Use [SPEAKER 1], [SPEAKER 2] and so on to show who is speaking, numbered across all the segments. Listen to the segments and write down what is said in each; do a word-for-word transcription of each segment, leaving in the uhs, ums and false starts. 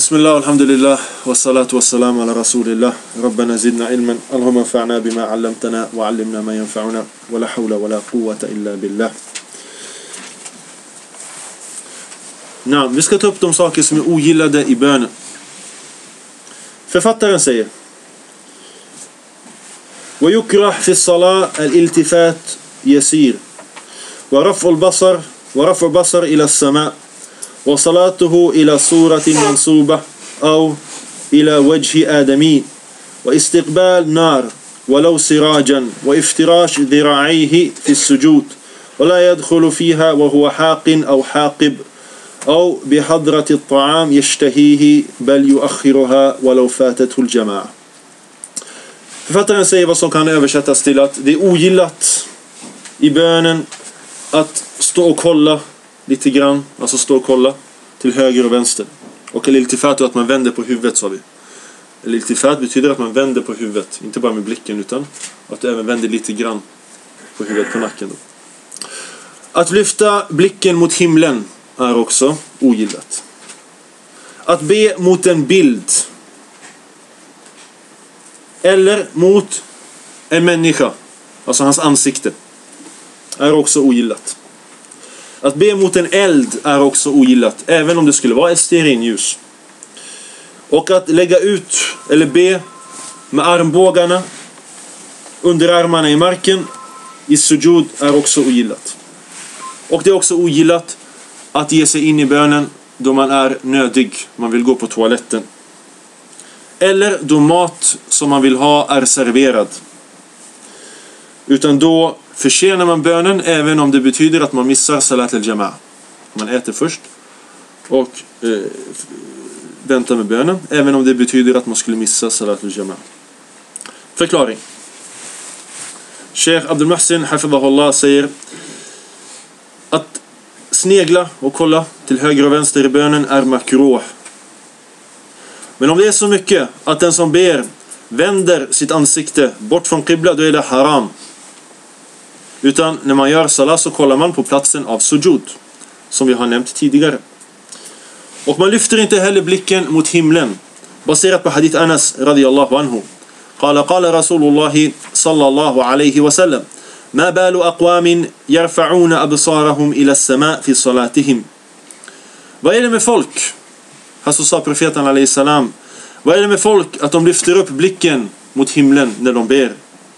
[SPEAKER 1] Bismillah, alhamdulillah, wa salatu wa salam ala rasulillah. Rabbana zidna ilman, Allahumma fa'na bima 'allamtana wa 'allimna ma yanfa'una wa la hawla wa la quwwata illa billah. Nej, vi ska ta upp de saker som är ogillade i bönen. Författaren säger: "Wa yukrah fi as-salat al-iltifat yasir wa raf'u al-basar wa raf'u al-basar ila as-sama' wa salatuhu ila suratin mansubah aw ila wajhi adami wa istiqbal nar walau sirajan wa iftirash dhira'ihi fi as-sujud wa la yadkhulu fiha wa huwa haqin aw haqib أو بحضرة الطعام يشتهيه بل يؤخرها ولو فاتته الجماعة." Författaren säger vad som kan översättas till att det är ogillat i bönen att stå och kolla lite grann, alltså stå och kolla till höger och vänster. Och el-iltifat är att man vänder på huvudet, sa vi. El-iltifat betyder att man vänder på huvudet, inte bara med blicken utan att du även vänder lite grann på huvudet, på nacken då. Att lyfta blicken mot himlen är också ogillat. Att be mot en bild eller mot en människa, alltså hans ansikte, är också ogillat. Att be mot en eld är också ogillat, även om det skulle vara ett stearinljus. Och att lägga ut eller be med armbågarna, underarmarna i marken i sujud är också ogillat. Och det är också ogillat att ge sig in i bönen då man är nödig, man vill gå på toaletten. Eller då mat som man vill ha är serverad. Utan då försenar man bönen, även om det betyder att man missar salat al-jama'a. Man äter först och eh, väntar med bönen, även om det betyder att man skulle missa salat al-jama'a. Förklaring. Sheikh Abdul Muhsin hafidhahullah säger att snegla och kolla till höger och vänster i bönen är makruh. Men om det är så mycket att den som ber vänder sitt ansikte bort från qibla, då är det haram. Utan när man gör salat så kollar man på platsen av sujud, som vi har nämnt tidigare. Och man lyfter inte heller blicken mot himlen, baserat på hadith Anas radiyallahu anhu. Qala qala Rasulullah sallallahu alayhi wa sallam: "Ma balu aqwamin yarfa'una absarahum ila as-sama' fi salatihim." Vad är det med folk? Alltså sa profeten alayhi salam, vad är det med folk att de lyfter upp blicken mot himlen när de ber?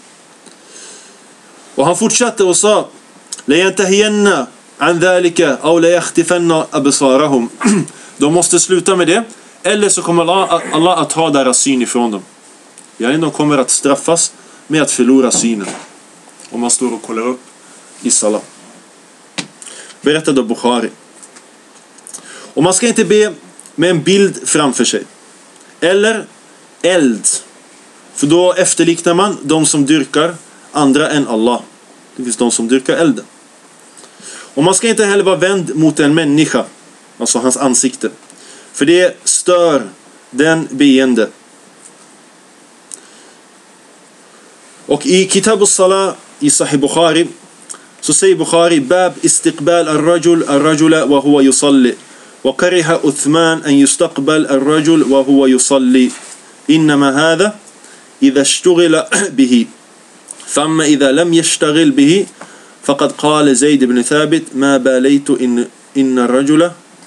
[SPEAKER 1] Och han fortsatte och sa: "La yantahiyanna an dhalika aw la yakhtifanna absarahum." De måste sluta med det, eller så kommer Allah, Allah att ta deras syn ifrån dem. Yani de kommer att straffas med att förlora synen om man står och kollar upp i salat. Berättade Bukhari. Och man ska inte be med en bild framför sig eller eld, för då efterliknar man de som dyrkar andra än Allah. Det finns de som dyrkar elden. Och man ska inte heller vara vänd mot en människa, alltså hans ansikte, för det stör den beende. Och i Kitab al-Salah i Sahih Bukhari så säger Bukhari: "Bab istiqbal al-rajul al-rajula wa huwa yusalli wa kariha Uthman an yustaqbal al-rajul wa huwa yusalli inma hadha idha ishtaghila bihi famma idha lam yashtaghil bihi faqad qala Zayd ibn Thabit ma balaytu in inna ar-rajula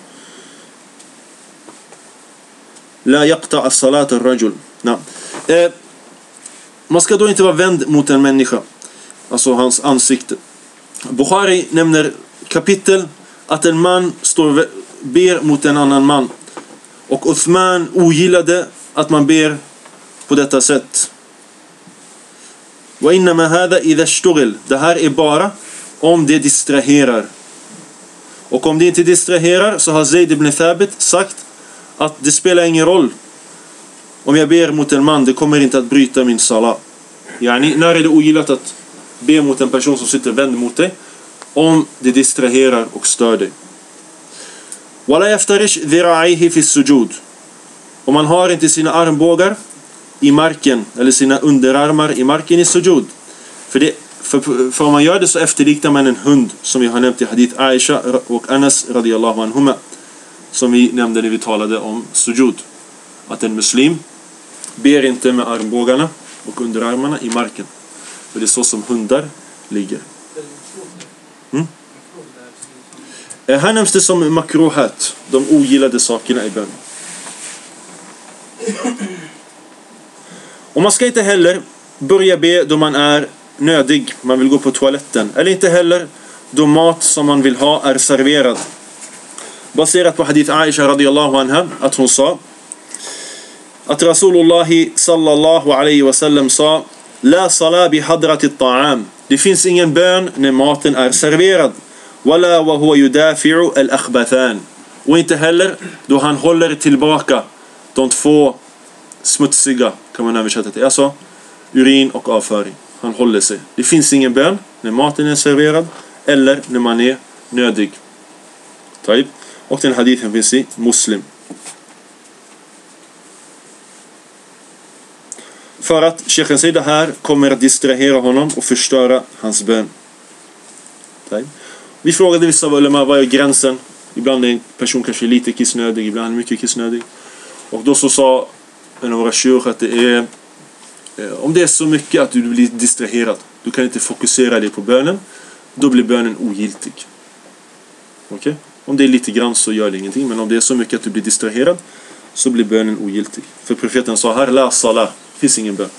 [SPEAKER 1] la yaqta' as-salat ar-rajul." Nej. Eh, Man ska då inte vara vänd mot en människa, alltså hans ansikte. Bukhari nämner kapitel att en man står ber mot en annan man. Och Uthman ogillade att man ber på detta sätt. Wa inma hadha idha ishtaghal. Det här är bara om det distraherar. Och om det inte distraherar så har Zayd ibn Thabit sagt att det spelar ingen roll om jag ber mot en man, det kommer inte att bryta min salat. Yani, när är det ogillat att be mot en person som sitter vänd mot dig? Om det distraherar och stör dig. Wala yaftarish dhira'ihi fi sujud. Om man har inte sina armbågar i marken eller sina underarmar i marken i sujud. För, det, för, för om man gör det så efterliknar man en hund, som vi har nämnt i hadith Aisha och Anas radiyallahu anhuma, som vi nämnde när vi talade om sujud. att en muslim ber inte med armbågarna och underarmarna i marken. För det är så som hundar ligger. Mm? Här nämns det som makruhat, de ogillade sakerna i bön. Och man ska inte heller börja be då man är nödig, man vill gå på toaletten. Eller inte heller då mat som man vill ha är serverad. Baserat på hadith Aisha radiyallahu anha, att hon sa att Rasulullah sallallahu alaihi wasallam sa: La sala bi hadrati ta'am. Det finns ingen bön när maten är serverad. Wala wa huwa yudafi'u al-akhbathan. Och inte heller då han håller tillbaka de två smutsiga, kan man översätta till. Alltså urin och avföring. Han håller sig. Det finns ingen bön när maten är serverad eller när man är nödig. Taib. Och den hadithen finns i Muslim. För att Sheikhen säger det här kommer att distrahera honom och förstöra hans bön. Taib. Vi frågade vissa ulema, vad är gränsen? Ibland är en person kanske lite kissnödig, ibland är mycket kissnödig. Och då så sa en av våra shuyukh att det är om det är så mycket att du blir distraherad, du kan inte fokusera dig på bönen, då blir bönen ogiltig. Okej? Okay? Om det är lite grann så gör det ingenting, men om det är så mycket att du blir distraherad så blir bönen ogiltig. För profeten sa här, la salah, finns ingen bön.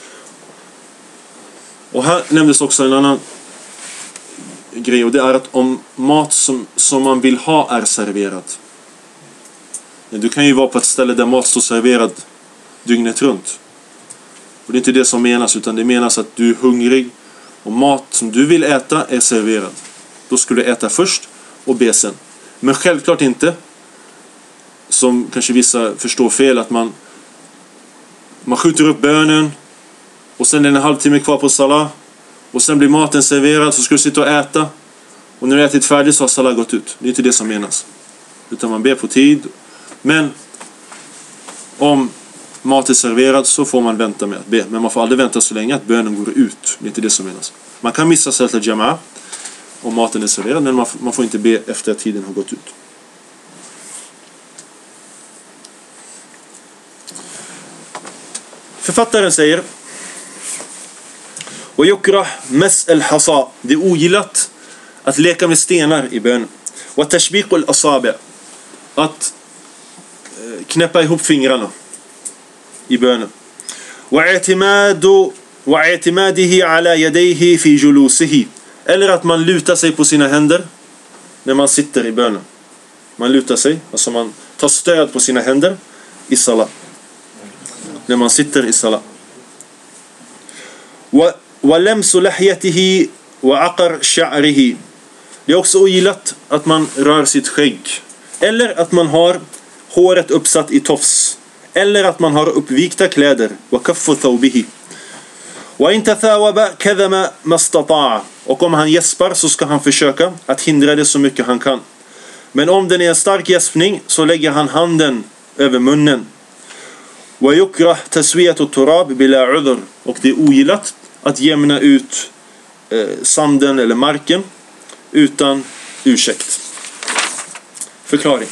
[SPEAKER 1] Och här nämndes också en annan grej, och det är att om mat som, som man vill ha är serverad. Du kan ju vara på ett ställe där mat står serverad dygnet runt. Och det är inte det som menas, utan det menas att du är hungrig och mat som du vill äta är serverad. Då ska du äta först och be sen. Men självklart inte, som kanske vissa förstår fel, att man man skjuter upp bönen och sen är det en halvtimme kvar på salah och sen blir maten serverad, så ska du sitta och äta, och när du ätit färdigt så har salah gått ut. Det är inte det som menas, utan man ber på tid. Men om mat är serverad så får man vänta med att be, men man får aldrig vänta så länge att bönen går ut. Det är inte det som menas. Man kan missa salat al-jama'a om maten är serverad, men man, man får inte be efter att tiden har gått ut. Författaren säger: och yukrah mas al-hasa, det är ogillat att leka med stenar i bönen. Och tashbiq al-asabi, att knäppa ihop fingrarna i bönen. Och i'timadu wa i'timadihi ala yadayhi fi julusihi, eller att man lutar sig på sina händer när man sitter i bönen. Man lutar sig, alltså man tar stöd på sina händer i salat, när man sitter i salat. Wa lamsu lahyatihi wa aqar sha'rihi, det är också ogillat att man rör sitt skägg, eller att man har håret uppsatt i tofs, eller att man har uppvikta kläder. Wa kaffu thawbihi wa in tathawaba kadhama mastata'a, och om han gäspar så ska han försöka att hindra det så mycket han kan. Men om den är en stark gäspning så lägger han handen över munnen. Wa yukrah taswiyatu turab bila udhr, och det är ogillat att jämna ut eh, sanden eller marken utan ursäkt. Förklaring.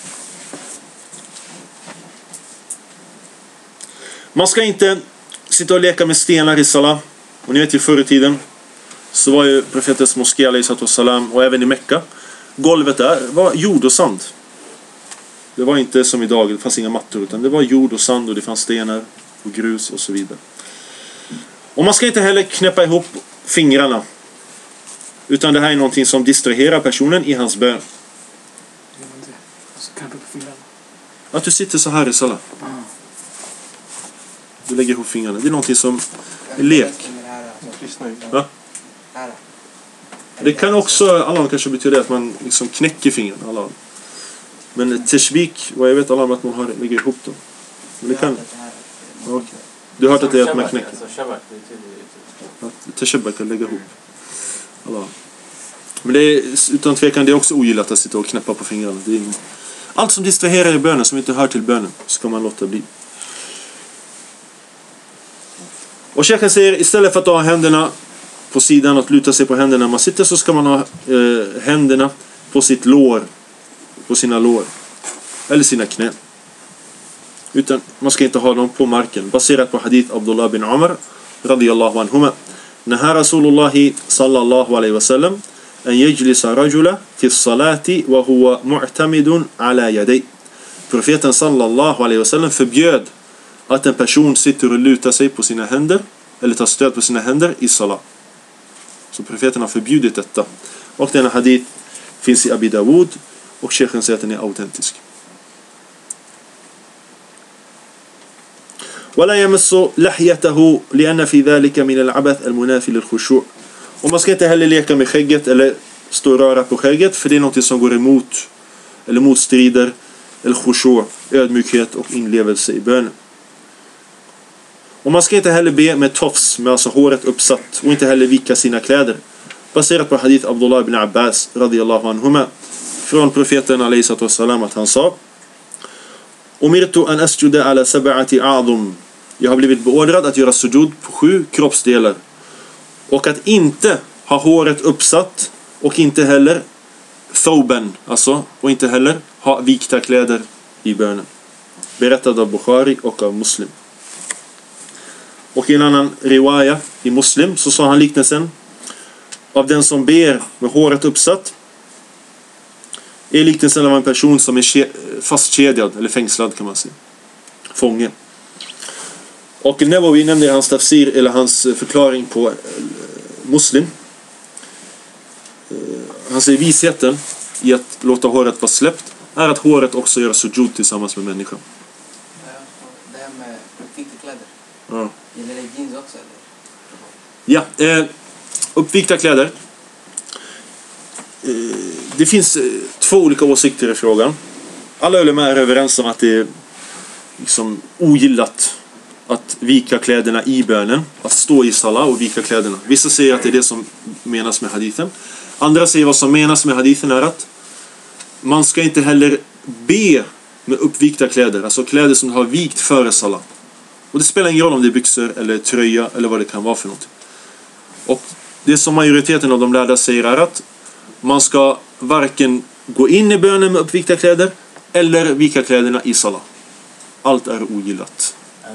[SPEAKER 1] Man ska inte sitta och leka med stenar i salah. Och ni vet ju, förr i tiden så var ju profetens moské alayhi salam, och även i Mekka, golvet där var jord och sand. Det var inte som idag, det fanns inga mattor, utan det var jord och sand, och det fanns stenar och grus och så vidare. Och man ska inte heller knäppa ihop fingrarna, utan det här är någonting som distraherar personen i hans bön. Att du sitter så här i salah. Du lägger ihop fingrarna. Det är någonting som är lek. Ja? Det kan också, Allah kanske betyder att man liksom knäcker fingrarna. Allah. Men tashbik, vad jag vet Allah, att man har, lägger ihop dem. Men det kan... Okay. Du har hört att det är att man knäcker. Tashabbak, att lägga ihop. Allah. Men det är, utan tvekan, det är också ogillat att sitta och knäppa på fingrarna. Det är, allt som distraherar i bönen, som inte hör till bönen, ska man låta bli. Och Sheikhen säger, istället för att ha händerna på sidan och luta sig på händerna när man sitter, så ska man ha eh, händerna på sitt lår, på sina lår eller sina knän. utan man ska inte ha dem på marken. Baserat på hadith Abdullah bin Umar radiyallahu anhuma. Naha Rasulullah sallallahu alaihi wasallam an yajlisa rajula fi salati wa huwa mu'tamidun ala yaday. Profeten sallallahu alaihi wasallam förbjöd att en person sitter och lutar sig på sina händer eller tar stöd på sina händer i salat. Så profeten har förbjudit detta. Och denna hadith finns i Abi Dawud och sheikhen säger att den är autentisk. ولا يمس لحيته لأن في ذلك من العبث المنافي للخشوع. Och man ska inte heller leka med skägget eller stå och röra på skägget, för det är något som går emot eller motstrider eller khushu', ödmjukhet och inlevelse i bönen. Och man ska inte heller be med tofs, med alltså håret uppsatt, och inte heller vika sina kläder. Baserat på hadith Abdullah ibn Abbas radiyallahu anhuma från profeten alayhi salatu wassalam att han sa: Umirtu an asjuda ala sab'ati a'dhum. Jag har blivit beordrad att göra sujud på sju kroppsdelar. Och att inte ha håret uppsatt och inte heller thawban, alltså, och inte heller ha vikta kläder i bönen. Berättad av Bukhari och av Muslim. Och i en annan riwaya i Muslim så sa han liknelsen av den som ber med håret uppsatt är liknelsen av en person som är fastkedjad eller fängslad, kan man säga. Fånge. Och Nawawi nämnde i hans tafsir eller hans förklaring på Muslim. Han säger visheten i att låta håret vara släppt är att håret också gör sujud tillsammans med människan.
[SPEAKER 2] Det här med uppvikta kläder.
[SPEAKER 1] Ja.
[SPEAKER 2] Gäller det jeans också eller?
[SPEAKER 1] Ja, eh, uppvikta kläder. Eh, det finns eh, två olika åsikter i frågan. Alla ulema är överens om att det är liksom ogillat att vika kläderna i bönen, att stå i salat och vika kläderna. Vissa säger att det är det som menas med hadithen. Andra säger vad som menas med hadithen är att man ska inte heller be med uppvikta kläder, alltså kläder som har vikt före salat. Och det spelar ingen roll om det är byxor eller tröja eller vad det kan vara för något. Och det som majoriteten av de lärda säger är att man ska varken gå in i bönen med uppvikta kläder eller vika kläderna i salat. Allt är ogillat.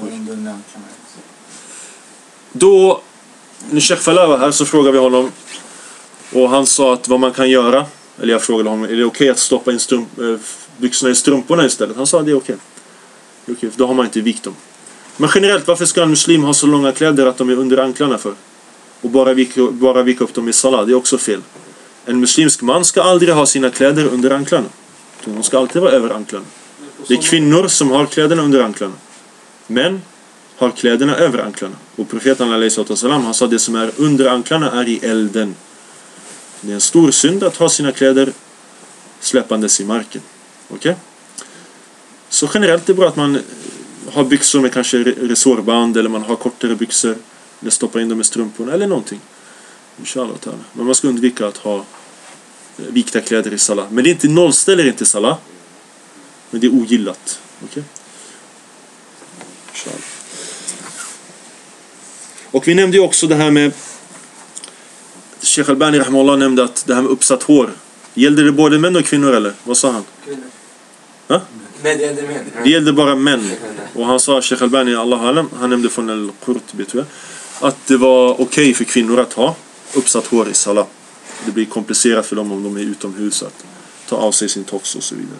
[SPEAKER 1] Då, när Sheikh Fala var här så frågade vi honom och han sa att vad man kan göra, eller jag frågade honom, är det okej okay att stoppa in strump, byxorna i strumporna istället? Han sa att det är okej. Okay. Okay, då har man inte vikt dem. Men generellt, varför ska en muslim ha så långa kläder att de är under anklarna för? Och bara vika, bara vika upp dem i salat, det är också fel. En muslimsk man ska aldrig ha sina kläder under anklarna. De ska alltid vara över anklarna. Det är kvinnor som har kläderna under anklarna. Män har kläderna över anklarna. Och profeten alayhi salatu wasalam, han sa att det som är under anklarna är i elden. Det är en stor synd att ha sina kläder släppandes i marken. Okej? Okay? Så generellt är det bra att man har byxor med kanske resårband, eller man har kortare byxor, eller stoppar in dem i strumporna eller någonting. Inshallah ta'ala. Men man ska undvika att ha vikta kläder i salat. Men det är inte nollställer inte salat. Men det är ogillat. Okej? Okay? Och vi nämnde ju också det här med Sheikh Albani rahimahullah nämnde att det här med uppsatt hår, gällde det både män och kvinnor eller? Vad sa han?
[SPEAKER 2] Kvinnor.
[SPEAKER 1] Ha?
[SPEAKER 2] Men det gällde män.
[SPEAKER 1] Det gällde bara män. Och han sa, Sheikh Albani Allah alam, han nämnde från Al-Qurtubi tror jag, att det var okej okay för kvinnor att ha uppsatt hår i salat. Det blir komplicerat för dem om de är utomhus att ta av sig sin tofs och så vidare.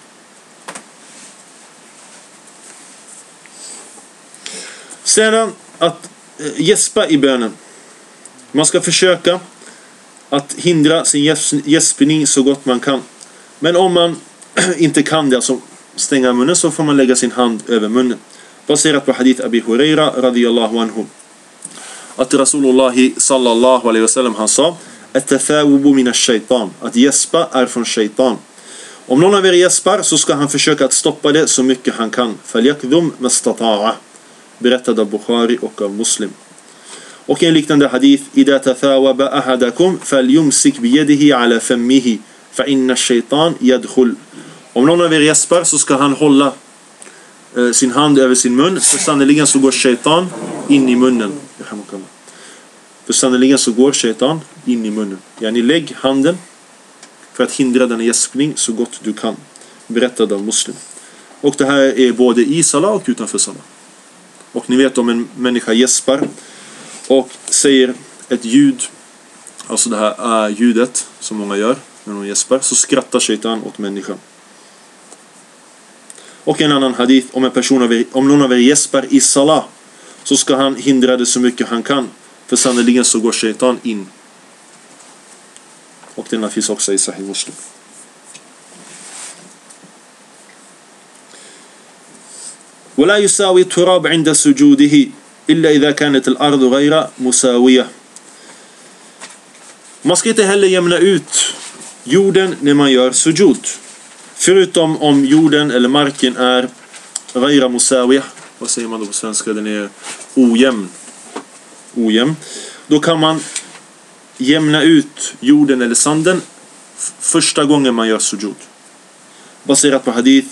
[SPEAKER 1] Sedan att gäspa i bönen. Man ska försöka att hindra sin gäspning så gott man kan. Men om man inte kan det, alltså stänga munnen, så får man lägga sin hand över munnen. Baserat på hadith Abi Huraira radiyallahu anhu. Att Rasulullah sallallahu alaihi wasallam han sa: "At-tathawubu min ash-shaytan." Att gäspa är från shaytan. Om någon av er gäspar så ska han försöka att stoppa det så mycket han kan. Falyakdhum mastata'a. Berättad av Bukhari och av Muslim. Och en liknande hadith: "Idha tathawaba ahadakum falyumsik biyadihi ala fammihi fa inna ash-shaytan yadkhul." Om någon av er gäspar så ska han hålla eh, sin hand över sin mun, för sannoliken så går shaytan in i munnen. För sannoliken så går shaytan in i munnen. Yani lägg handen för att hindra denna gäspning så gott du kan. Berättad av Muslim. Och det här är både i salat och utanför salat. Och ni vet om en människa gäspar och säger ett ljud, alltså det här äh, ljudet som många gör när de gäspar, så skrattar shaitan åt människan. Och en annan hadith, om en person av er, om någon av er gäspar i salat, så ska han hindra det så mycket han kan, för sannoliken så går shaitan in. Och den finns också i Sahih Muslim. ولا يساوي التراب عند سجوده إلا إذا كانت الأرض غير مساوية. Man ska inte heller jämna ut jorden när man gör sujud, förutom om jorden eller marken är غير مساوية. Vad säger man då på svenska? Den är ojämn. Ojämn. Då kan man jämna ut jorden eller sanden första gången man gör sujud. Baserat på hadith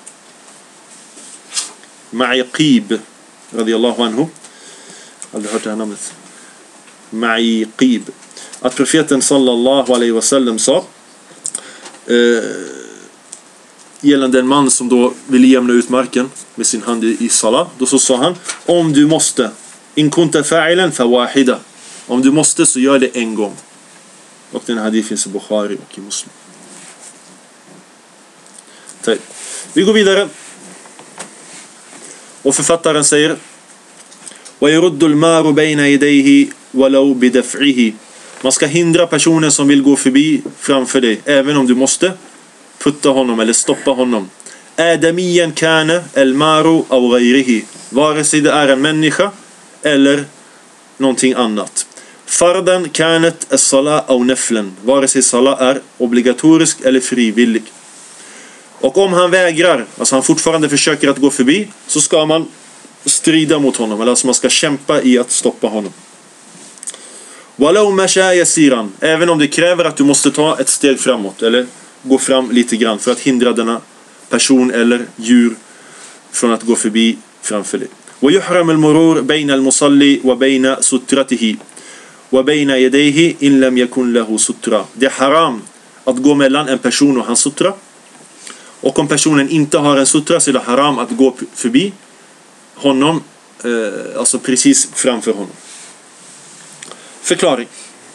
[SPEAKER 1] Ma'aqib radiyallahu anhu. Aldrig hört det här namnet. Ma'aqib. Att profeten sallallahu alaihi wasallam sa eh, gällande en man som då ville jämna ut marken med sin hand i, i salat. Då så sa han: om du måste, in kunta fa'ilan fa wahida. Om du måste så gör det en gång. Och den hadith finns i Bukhari och i Muslim. Tack. Vi går vidare. Och författaren säger: وَيَرُدُّ الْمَارُ بَيْنَ يَدَيْهِ وَلَوْ بِدَفْعِهِ. Man ska hindra personen som vill gå förbi framför dig, även om du måste putta honom eller stoppa honom. Adamiyan kana al-maru aw ghayrihi. Vare sig det är en människa eller någonting annat. Fardan kanat as-salat aw naflan. Vare sig salat är obligatorisk eller frivillig. Och om han vägrar, alltså han fortfarande försöker att gå förbi, så ska man strida mot honom, eller alltså man ska kämpa i att stoppa honom. Walau masha yasiran, även om det kräver att du måste ta ett steg framåt eller gå fram lite grann för att hindra denna person eller djur från att gå förbi framför dig. Wa yuhram al-murur bayna al-musalli wa bayna sutratihi wa bayna yadayhi in lam yakun lahu sutra. Det är haram att gå mellan en person och hans sutra. Och om personen inte har en sutra så är det haram att gå förbi honom, eh, alltså precis framför honom. Förklaring.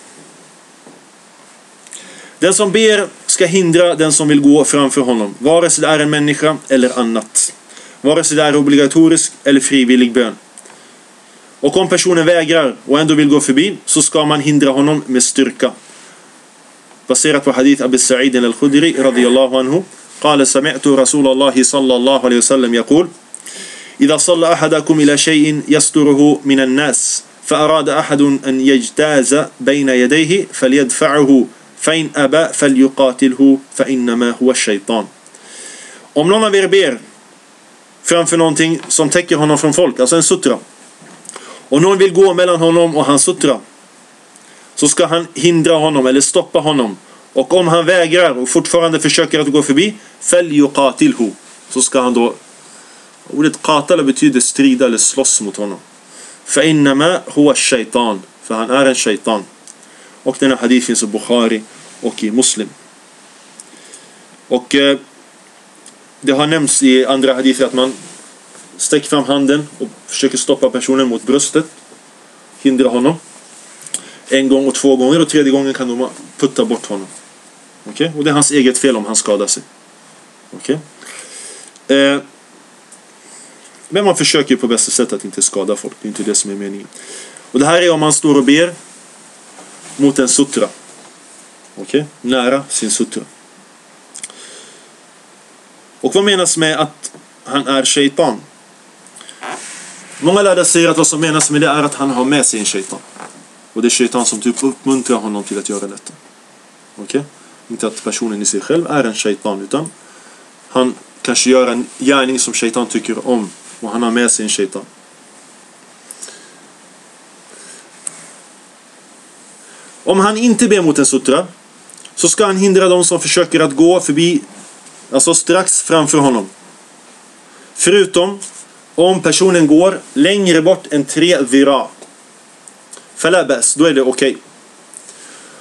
[SPEAKER 1] Den som ber ska hindra den som vill gå framför honom, vare sig det är en människa eller annat. Vare sig det är obligatorisk eller frivillig bön. Och om personen vägrar och ändå vill gå förbi, så ska man hindra honom med styrka. Baserat på hadith Abu Sa'id al-Khudri radiyallahu anhu. قال سمعت رسول الله صلى الله عليه وسلم يقول إذا صلى أحدكم إلى شيء يستره من الناس فأراد أحد أن يجتاز بين يديه فليدفعه فإن أبى فليقاتله فإنما هو الشيطان. Om någon av er ber framför någonting som täcker honom från folk, alltså en sutra, och någon vill gå mellan honom och hans sutra, så ska han hindra honom eller stoppa honom. Och om han vägrar och fortfarande försöker att gå förbi, فَلْيُقَاتِلْهُ, så ska han då, ordet qatala betyder strida eller slåss mot honom. فَإِنَّمَا هُوَ الشَّيْطَان, för han är en shaitan. Och denna hadith finns i Bukhari och i Muslim. Och eh, det har nämnts i andra hadither att man sträcker fram handen och försöker stoppa personen mot bröstet, hindra honom en gång och två gånger, och tredje gången kan de putta bort honom. Okej? Okay? Och det är hans eget fel om han skadar sig. Okej? Okay? Eh, men man försöker på bästa sätt att inte skada folk. Det är inte det som är meningen. Och det här är om man står och ber mot en sutra. Okej? Okay? Nära sin sutra. Och vad menas med att han är shaitan? Många lärare säger att vad som menas med det är att han har med sig en shaitan. Och det är shaitan som typ uppmuntrar honom till att göra detta. Okej? Okay? Inte att personen i sig själv är en shaitan, utan han kanske gör en gärning som shaitan tycker om, och han har med sig en shaitan. Om han inte ber mot en sutra, så ska han hindra de som försöker att gå förbi, alltså strax framför honom. Förutom om personen går längre bort än tre dhira. Falabas, då är det okej.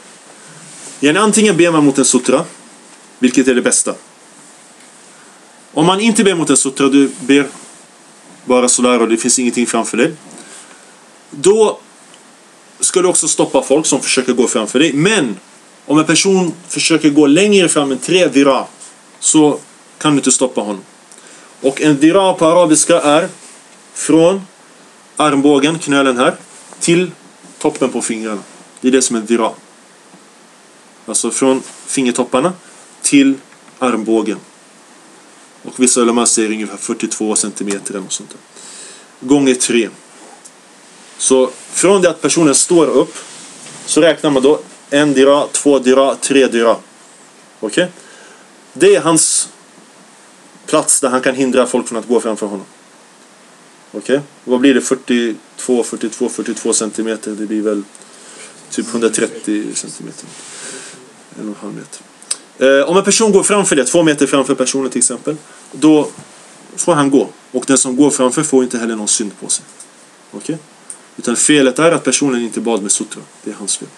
[SPEAKER 1] Okay. Antingen ber man mot en sutra, vilket är det bästa. Om man inte ber mot en sutra, du ber bara sådär och det finns ingenting framför dig, då ska du också stoppa folk som försöker gå framför dig. Men om en person försöker gå längre fram än tre dira, så kan du inte stoppa honom. Och en dira på arabiska är från armbågen, knölen här, till toppen på fingrarna. Det är det som är dira. Alltså från fingertopparna till armbågen. Och vissa ulama säger ungefär fyrtiotvå centimeter eller något sånt där. Gånger tre. Så från det att personen står upp, så räknar man då en dira, två dira, tre dira. Okej? Okay? Det är hans plats där han kan hindra folk från att gå framför honom. Okej? Okay? Vad blir det? fyrtiotvå, fyrtiotvå, fyrtiotvå centimeter. Det blir väl typ hundratrettio centimeter. En och en halv meter. Eh, om en person går framför det, två meter framför personen till exempel, då får han gå. Och den som går framför får inte heller någon synd på sig. Okej? Okay? Utan felet är att personen inte bad med sutra. Det är hans fel.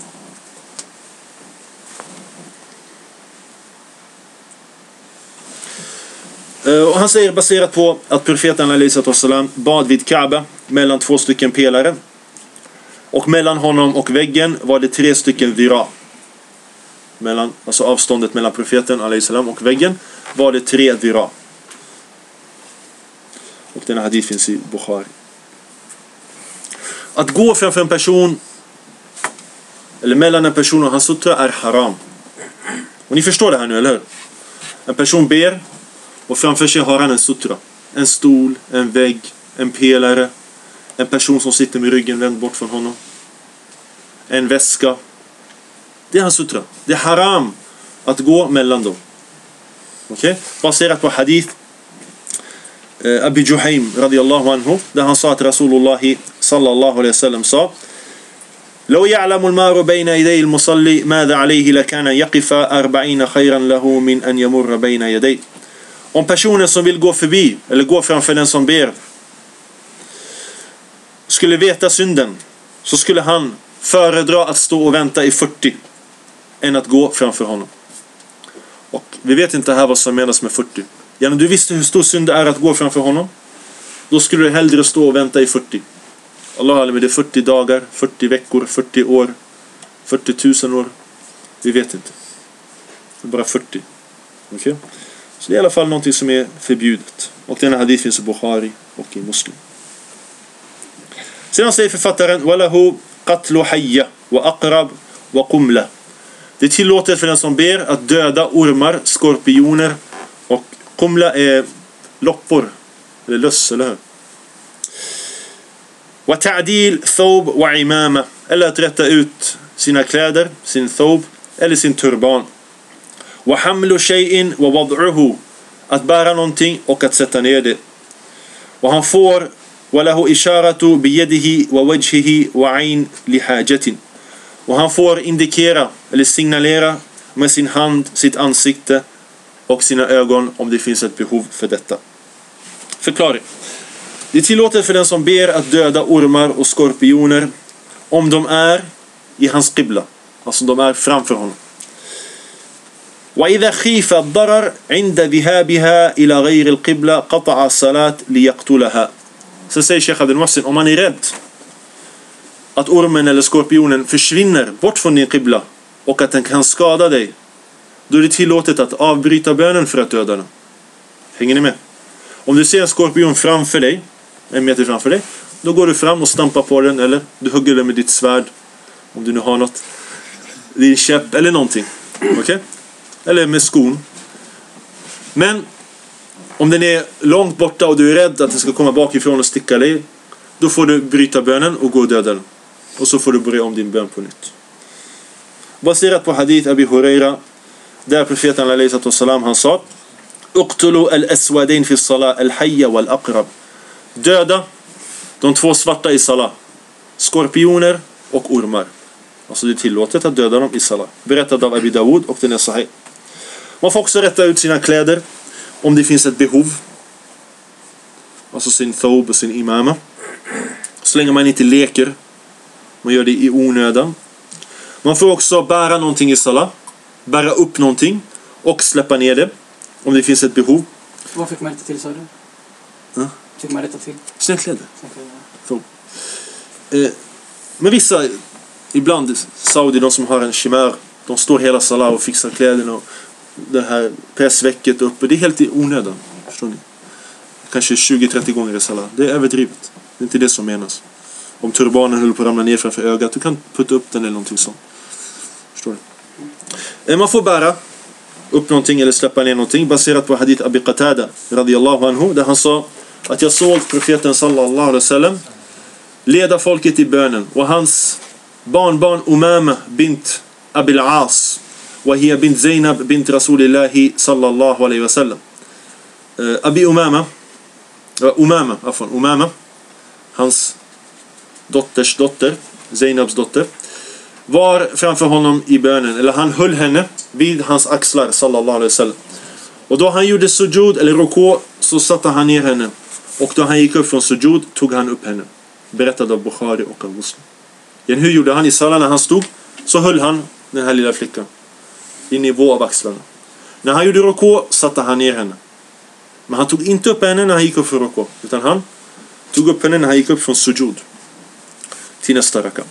[SPEAKER 1] Och han säger, baserat på att profeten alaihissalam bad vid Kaaba mellan två stycken pelare, och mellan honom och väggen var det tre stycken dira. Mellan, alltså avståndet mellan profeten alaihissalam och väggen var det tre dira. Och denna hadith finns i Bukhari. Att gå framför en person eller mellan en person och hans sutra är haram. Och ni förstår det här nu, eller hur? En person ber och framför sig har han en sutra. En stol, en vägg, en pelare, en person som sitter med ryggen vänd bort från honom, en väska. Det är hans sutra. Det är haram att gå mellan dem. Okej? Okay? Baserat på hadith eh, Abi Juhaym radiyallahu anhu, där han sa att Rasulullah sallallahu alaihi wasallam sa: لو يعلم المار بين يدي المصلي ماذا عليه لكان يقف أربعين خيرا له من أن يمر بين يديه. Om personen som vill gå förbi eller gå framför den som ber skulle veta synden, så skulle han föredra att stå och vänta i fyrtio än att gå framför honom. Och vi vet inte här vad som menas med fyrtio. Ja, men du visste hur stor synd det är att gå framför honom, då skulle du hellre stå och vänta i fyrtio. Allah alim, det är fyrtio dagar, fyrtio veckor, fyrtio år, fyrtio tusen år. Vi vet inte. Det är bara fyrtio. Okej? Okay? Så det är i alla fall någonting som är förbjudet. Och denna hadith finns i Bukhari och i Muslim. Sedan säger författaren: Walahu qatlu hayya wa aqrab wa qumla. Det är tillåtet för den som ber att döda ormar, skorpioner, och qumla är loppor eller löss, eller hur? Wa ta'dil thawb wa imama, eller att rätta ut sina kläder, sin thawb eller sin turban. Wa hamlu shay'in wa wad'uhu, att bära någonting och att sätta ner det. Och han får walahu isharatu biyadihi wa wajhihi wa ayn li hajatin, och han får indikera eller signalera med sin hand, sitt ansikte och sina ögon om det finns ett behov för detta. Förklaring. Det är tillåtet för den som ber att döda ormar och skorpioner om de är i hans qibla, alltså de är framför honom. وإذا خيف الضرر عند ذهابها إلى غير القبلة قطع الصلاة ليقتلها. Så säger Sheikh Abdel Muhsin, om man är rädd att ormen eller skorpionen försvinner bort från din qibla och att den kan skada dig, då är det tillåtet att avbryta bönen för att döda den. Hänger ni med? Om du ser en skorpion framför dig, en meter framför dig, då går du fram och stampar på den, eller du hugger den med ditt svärd, om du nu har något, din käpp eller någonting. Okej? Okay? Eller med skon. Men om den är långt borta och du är rädd att den ska komma bakifrån och sticka dig, då får du bryta bönen och gå och döda den. Och så får du börja om din bön på nytt. Baserat på hadith Abi Huraira, där profeten alaihissalam han sa: Uqtulu al-aswadain fi salat al-hayya wal-aqrab. Döda de två svarta i salat, skorpioner och ormar. Alltså det är tillåtet att döda dem i salat. Berättad av Abi Dawud, och den är sahih. Man får också rätta ut sina kläder om det finns ett behov. Alltså sin thawb och sin imama. Så länge man inte leker. Man gör det i onödan. Man får också bära någonting i salat. Bära upp någonting och släppa ner det om det finns ett behov.
[SPEAKER 3] Vad fick man inte till, sa du?
[SPEAKER 1] Ja.
[SPEAKER 3] Fick man rätta till?
[SPEAKER 1] Sina kläder.
[SPEAKER 3] Sina
[SPEAKER 1] Eh, men vissa, ibland Saudi, de som har en chimär, de står hela salat och fixar kläderna och det här pressväcket uppe. Det är helt i onödan, förstår ni? Kanske tjugo trettio gånger i salat. Det är överdrivet. Det är inte det som menas. Om turbanen håller på att ramla ner framför ögat, du kan putta upp den eller någonting sånt. Förstår du? Eh, man får bära upp någonting eller släppa ner någonting baserat på hadith Abi Qatada radiyallahu anhu, där han sa att jag såg profeten sallallahu alaihi wasallam leda folket i bönen, och hans barnbarn Umama bint Abil As och hiya bint Zainab bint Rasulillahi sallallahu alaihi wasallam. uh, Abi Umama uh, Umama, afan, Umama hans dotters dotter, Zainabs dotter, var framför honom i bönen, eller han höll henne vid hans axlar sallallahu alaihi wasallam. Och då han gjorde sujud eller ruku, så satte han ner henne, och då han gick upp från sujud tog han upp henne. Berättad av Bukhari och av Muslim. Igen, hur gjorde han i salat? När han stod så höll han den här lilla flickan i nivå av axlarna. När han gjorde ruku satte han ner henne, men han tog inte upp henne när han gick upp från ruku, utan han tog upp henne när han gick upp från sujud till nästa raka.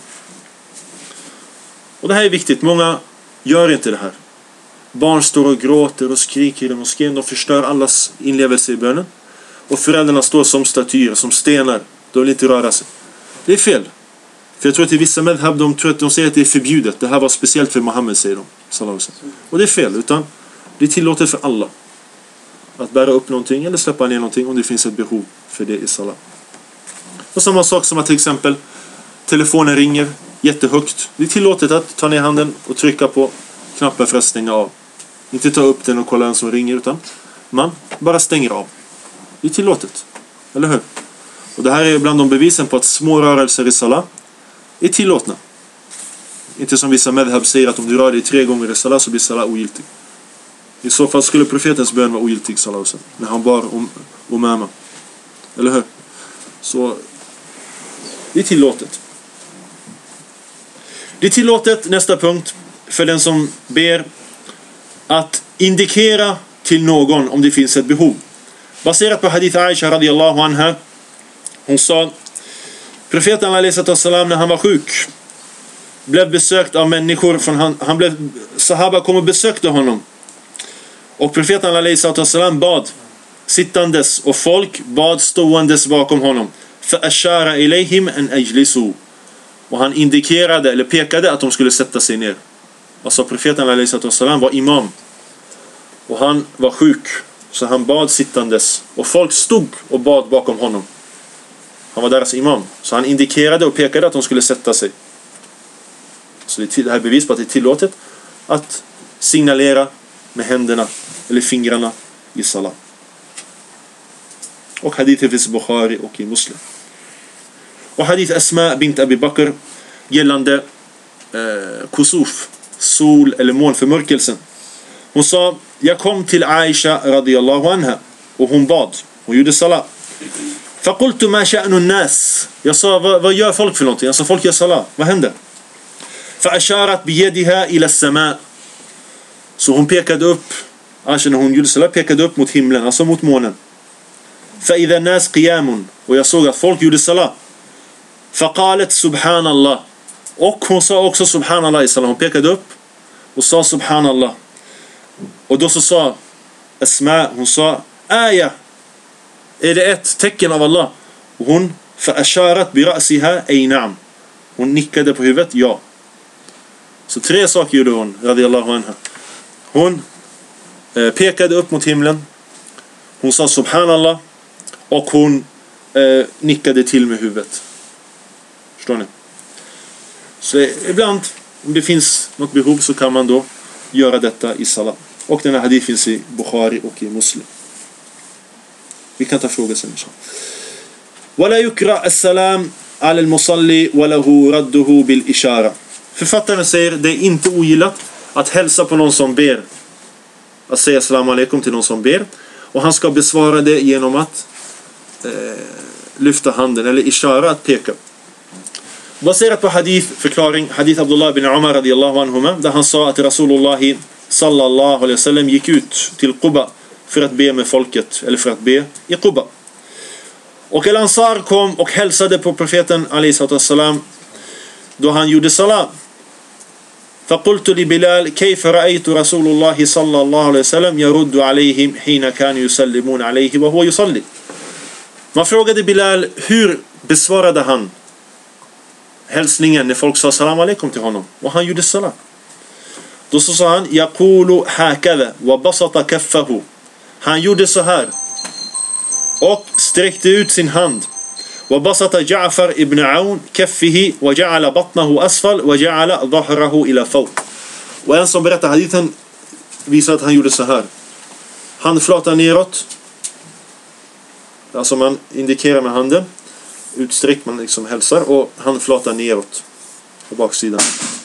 [SPEAKER 1] Och det här är viktigt. Många gör inte det här. Barn står och gråter och skriker i moskén. De förstör allas inlevelse i bönen. Och föräldrarna står som statyer, som stenar. De vill inte röra sig. Det är fel. För jag tror att i vissa medhab, de tror att de säger att det är förbjudet. Det här var speciellt för Muhammed, säger de. Och det är fel. Utan det är tillåtet för alla att bära upp någonting eller släppa ner någonting om det finns ett behov för det i salat. Och samma sak som att till exempel telefonen ringer jättehögt. Det är tillåtet att ta ner handen och trycka på knappen för att stänga av. Inte ta upp den och kolla vem som ringer, utan man bara stänger av. Det är tillåtet. Eller hur? Och det här är bland de bevisen på att små rörelser i salat är tillåtna. Inte som vissa medhab säger att om du rör dig tre gånger i salat så blir salat ogiltig. I så fall skulle profetens bön vara ogiltig, salat, när han bar om Umama. Eller hur? Så det är tillåtet. Det är tillåtet, nästa punkt, för den som ber att indikera till någon om det finns ett behov. Baserat på hadith Aisha radiyallahu anha, hon sa, profeten alaihi salam när han var sjuk blev besökt av människor från han, han blev, sahaba kom och besökte honom, och profeten alaihi salam bad sittandes och folk bad ståendes bakom honom. Fa ashara ilayhim an ajlisu, och han indikerade eller pekade att de skulle sätta sig ner. Alltså profeten alaihi salam var imam och han var sjuk, så han bad sittandes och folk stod och bad bakom honom. Han var deras imam, så han indikerade och pekade att de skulle sätta sig. Så det här är bevis på att det är tillåtet att signalera med händerna eller fingrarna i salat. Och hadith finns i Bukhari och i Muslim. Och hadith Asma bint Abi Bakr gällande eh, kusuf, sol eller månförmörkelsen. Hon sa, jag kom till Aisha radiyallahu anha och hon bad. Hon gjorde salat. Faqultu ma sha'nu an-nas. Jag sa, vad, vad gör folk för någonting? Alltså folk gör salat. Vad händer? Fa'asharat biyadiha ila as-sama. Så hon pekade upp, Aisha när hon gjorde salat pekade upp mot himlen, alltså mot månen. Fa'idha an-nas qiyamun. Och jag såg att folk gjorde salat. Faqalat subhanallah. Och hon sa också subhanallah i salat. Hon pekade upp och sa subhanallah. Och då så sa Asma, hon sa aya, är det ett tecken av Allah? Och hon fa'asharat bi ra'siha ay na'am. Hon nickade på huvudet, ja. Så tre saker gjorde hon radiyallahu anha. Hon eh, pekade upp mot himlen, hon sa subhanallah, och hon eh, nickade till med huvudet. Förstår ni? Så ibland om det finns något behov så kan man då göra detta i salat. Och den här hadith finns i Bukhari och i Muslim. Vi kan ta frågor sen. Wala yukra as-salam ala al-musalli wa lahu radduhu bil ishara. Författaren säger det är inte ogillat att hälsa på någon som ber. Att säga assalamu alaikum till någon som ber. Och han ska besvara det genom att eh, lyfta handen eller ishara, att peka. Baserat på hadith, förklaring, hadith Abdullah bin Umar radiyallahu anhuma, där han sa att Rasulullah sallallahu alaihi wasallam gick ut till Quba för att be med folket, eller för att be i Quba. Och Al-Ansar kom och hälsade på profeten alayhi salatu wassalam då han gjorde salam. فقلت لبلال كيف رأيت رسول الله صلى الله عليه وسلم يرد عليهم حين كانوا يسلمون عليه وهو يصلي. Man frågade Bilal, hur besvarade han hälsningen när folk sa salam alaikum till honom och han gjorde salam? Då så sa han yaqulu hakadha wa basata kaffahu. Han gjorde så här och sträckte ut sin hand. Wa basata Ja'far ibn Aun kaffihi wa ja'ala batnahu asfal wa ja'ala dhahrahu ila fawq. Och en som berättar hadithen visar att han gjorde så här. Handflatan neråt. Alltså man indikerar med handen. Utsträckt man liksom hälsar och handflatan neråt på baksidan.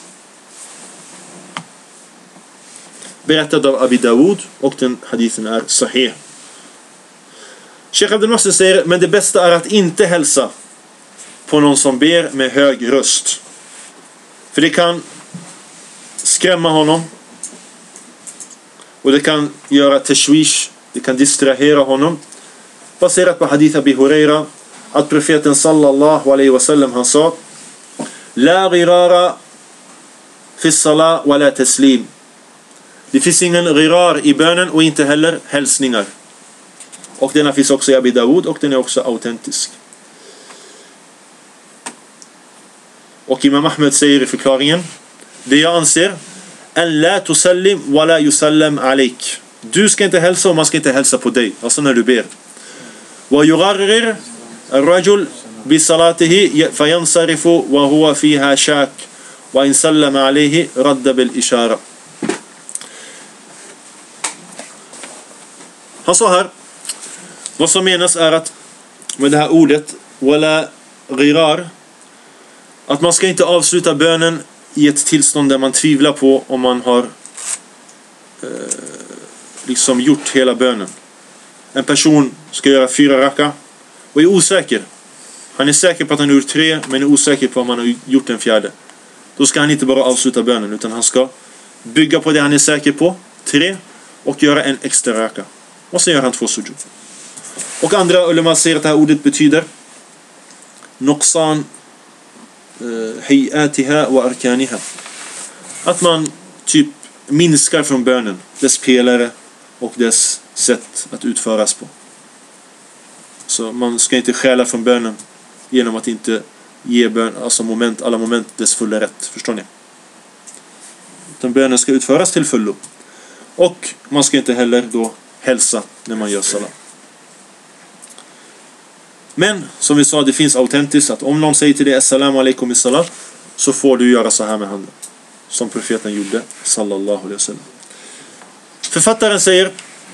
[SPEAKER 1] Berättad av Abi Dawud och den hadithen är sahih. Sheikh Abdul Muhsin säger, men det bästa är att inte hälsa på någon som ber med hög röst. För det kan skrämma honom och det kan göra tashwish, det kan distrahera honom. Baserat på hadith Abi Huraira att profeten sallallahu alaihi wasallam han sa la ghirara fi salat wa la taslim. Det finns ingen ghirar i bönen och inte heller hälsningar. Och den finns också i Abi Dawud och den är också autentisk. Och Imam Ahmed säger i förklaringen, det jag anser en la tusallim wa la yusallam alaik. Du ska inte hälsa och man ska inte hälsa på dig, alltså när du ber. Wa yugharrir الرجل بصلاته فينصرف وهو فيها شاك وإن سلم عليه رد بالإشارة. Han sa här, vad som menas är att med det här ordet wala ghirar, att man ska inte avsluta bönen i ett tillstånd där man tvivlar på om man har eh, liksom gjort hela bönen. En person ska göra fyra raka och är osäker. Han är säker på att han har gjort tre, men är osäker på om han har gjort den fjärde. Då ska han inte bara avsluta bönen, utan han ska bygga på det han är säker på, tre, och göra en extra raka. Och sen gör han två sujud. Och andra ulema säger att det här ordet betyder nuqsan hayatiha wa arkaniha. Att man typ minskar från bönen, dess pelare och dess sätt att utföras på. Så man ska inte stjäla från bönen genom att inte ge bön, alltså moment, alla moment dess fulla rätt. Förstår ni? Utan bönen ska utföras till fullo. Och man ska inte heller då hälsa när man gör salat. Men som vi sa, det finns autentiskt att om någon säger till dig assalamu alaikum i salat, så får du göra så här med handen. Som profeten gjorde, sallallahu alaihi wasallam. Författaren säger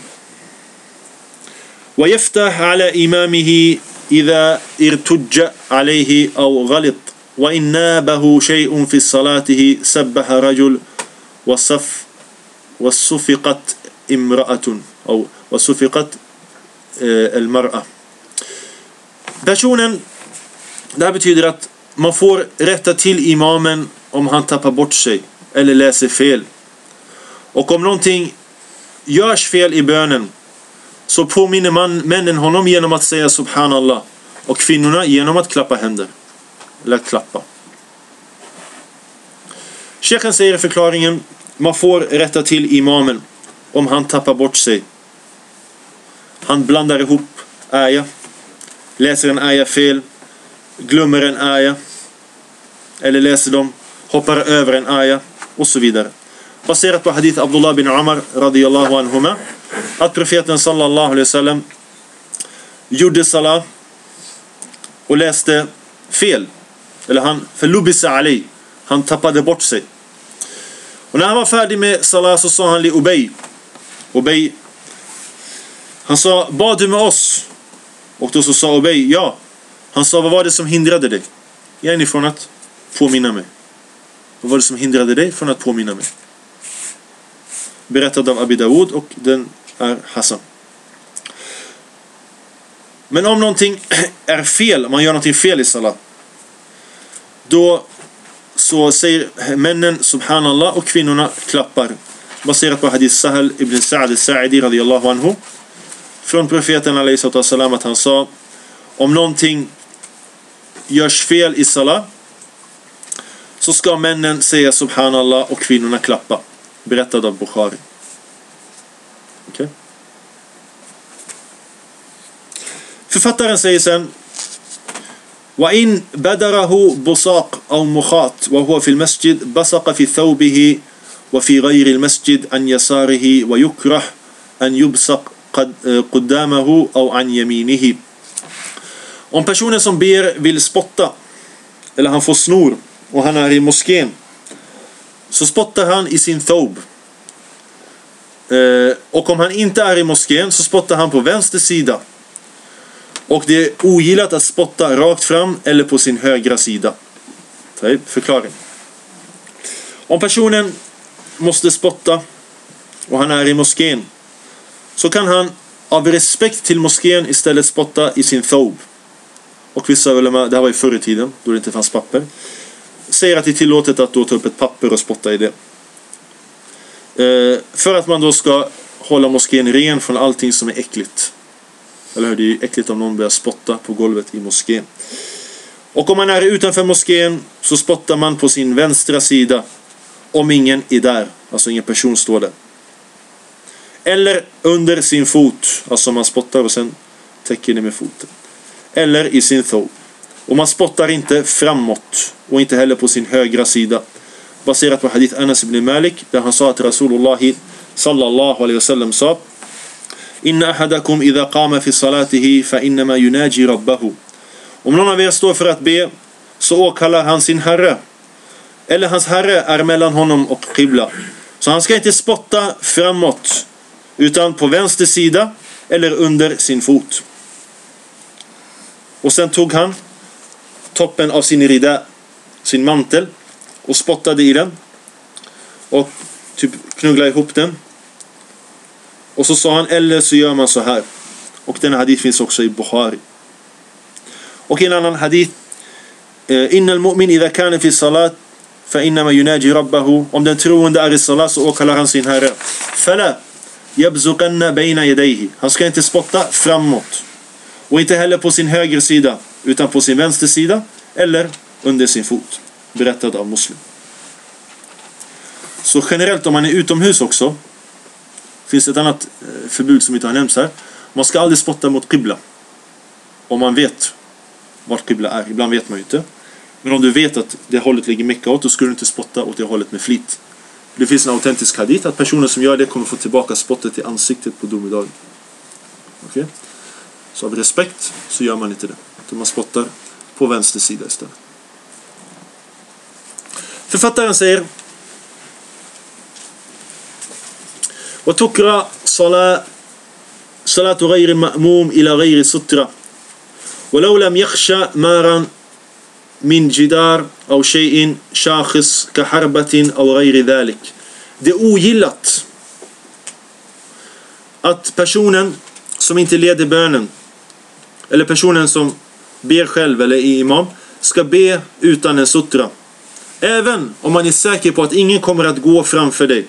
[SPEAKER 1] ويفتح على إمامه إذا ارتج عليه أو غلط وإن نابه شيء في صلاته سبح رجل وصف وصفقت امرأة أو وصفقت المرأة. Personen, det här betyder att man får rätta till imamen om han tappar bort sig eller läser fel. Och om någonting görs fel i bönen, så påminner man männen honom genom att säga subhanallah och kvinnorna genom att klappa händer eller klappa. Sheikhen säger i förklaringen, man får rätta till imamen om han tappar bort sig. Han blandar ihop ayah, läser en ayah fel, glömmer en ayah eller läser dem, hoppar över en ayah och så vidare. Baserat på hadith Abdullah bin Umar radiyallahu anhuma att profeten sallallahu alaihi wasallam gjorde salat och läste fel, eller han förlubisa alay, han tappade bort sig. Och när han var färdig med salat så sa han li Ubay Ubay han sa, bad du med oss? Och då så sa Ubay, ja. Han sa, vad var det som hindrade dig? Jag är ni från att påminna mig. Vad var det som hindrade dig från att påminna mig? Berättad av Abi Dawud och den är Hassan. Men om någonting är fel, om man gör någonting fel i salat, då så säger männen subhanallah och kvinnorna klappar. Baserat på hadith Sahal ibn Sa'd al-Sa'idi radiyallahu anhu från profeten alayhi salam att han sa: om någonting görs fel i salat, så ska männen säga subhanallah och kvinnorna klappa. Berättad av Bukhari. Okej. Okay. Författaren säger sen: وإن بدره بصاق أو مخاط وهو في المسجد بصق في ثوبه وفي غير المسجد عن يساره ويكره أن يبصق قدامه أو عن يمينه. Om personen som ber vill spotta, eller han får snor och han är i moskén, så spottar han i sin thob. Eh, och om han inte är i moskén så spottar han på vänster sida. Och det är ogillat att spotta rakt fram eller på sin högra sida. Förklaring. Om personen måste spotta och han är i moskén, så kan han av respekt till moskén istället spotta i sin thob. Och vissa ulema, det här var i förr i tiden då det inte fanns papper, säger att det är tillåtet att då ta upp ett papper och spotta i det. Eh, för att man då ska hålla moskén ren från allting som är äckligt. Eller hur? Det är äckligt om någon börjar spotta på golvet i moskén. Och om man är utanför moskén så spottar man på sin vänstra sida om ingen är där, alltså ingen person står där. Eller under sin fot, alltså man spottar och sen täcker det med foten. Eller i sin thob. Och man spottar inte framåt och inte heller på sin högra sida. Baserat på hadith Anas ibn Malik, där han sa att Rasulullah sallallahu alaihi wasallam sa: Inna ahadakum idha qama fi salatihi fa innama yunaji rabbahu. Om någon av er står för att be, så åkallar han sin herre. Eller hans herre är mellan honom och qibla. Så han ska inte spotta framåt, utan på vänster sida eller under sin fot. Och sen tog han toppen av sin rida, sin mantel, och spottade i den. Och typ knugglade ihop den. Och så sa han: eller så gör man så här. Och den hadith finns också i Bukhari. Och i en annan hadith: Innal mu'min idha kana fi salat fa innama yunaji rabbahu. Om den troende är i salat så åkallar han sin herre. Fala yabzuqanna bayna yadayhi. Han ska inte spotta framåt. Och inte heller på sin höger sida, utan på sin vänster sida eller under sin fot. Berättad av Muslim. Så generellt om man är utomhus också finns ett annat förbud som inte har nämnts här. Man ska aldrig spotta mot qibla. Om man vet vart qibla är. Ibland vet man ju inte. Men om du vet att det hållet ligger Mekka åt, då ska du inte spotta åt det hållet med flit. Det finns en autentisk hadith att personer som gör det kommer få tillbaka spottet i ansiktet på domedagen. Okej? Okay? Så av respekt så gör man inte det. Utan man spottar på vänster sida istället. Författaren säger: وتكره صلاة صلاة غير المأموم إلى غير سترة ولو لم يخشى مارا من جدار أو شيء شاخص كحربة أو غير ذلك. Det är ogillat att personen som inte leder bönen, eller personen som ber själv eller är imam, ska be utan en sutra. Även om man är säker på att ingen kommer att gå framför dig.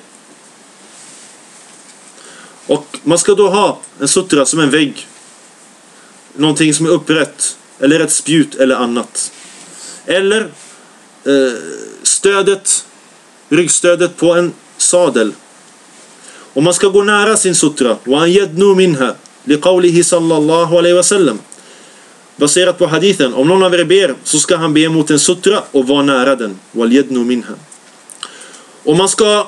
[SPEAKER 1] Och man ska då ha en sutra som en vägg. Någonting som är upprätt. Eller ett spjut eller annat. Eller eh, stödet, ryggstödet på en sadel. Och man ska gå nära sin sutra. وَأَنْ يَدْنُوا مِنْهَا لِقَوْلِهِ صَلَّى اللَّهُ عَلَيْهِ وَسَلَّمْ. Baserat på hadithen: om någon av er ber, så ska han be mot en sutra och vara nära den. وَالْ يَدْنُوا مِنْهَا. Och man ska